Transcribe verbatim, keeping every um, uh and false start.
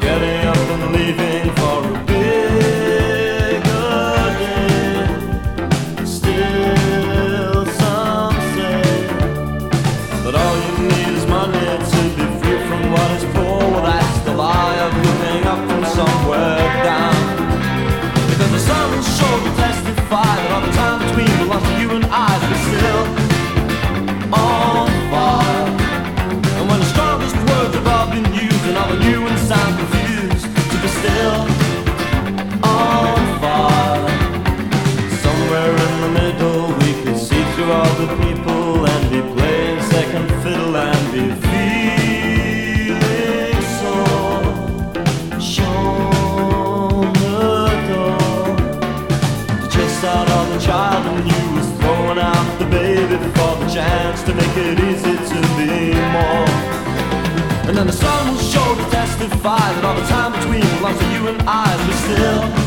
getting up and leaving for a bigger day. Still some say that all you need is money to be free from what is poor. Well, that's the lie of looking up from somewhere down. Because the sun will show to testify that all the time between the loss of you and I is still on fire. And when the strongest words have all been used and all the new ones sound confused, to be still on fire. Somewhere in the middle we could see through all the people and be playing second fiddle and be feeling so shown the door. To chase out all the child in you was throwing out the baby for the chance to make it easy to be more. And then the sun will show to testify that all the time between the loss of you and I was still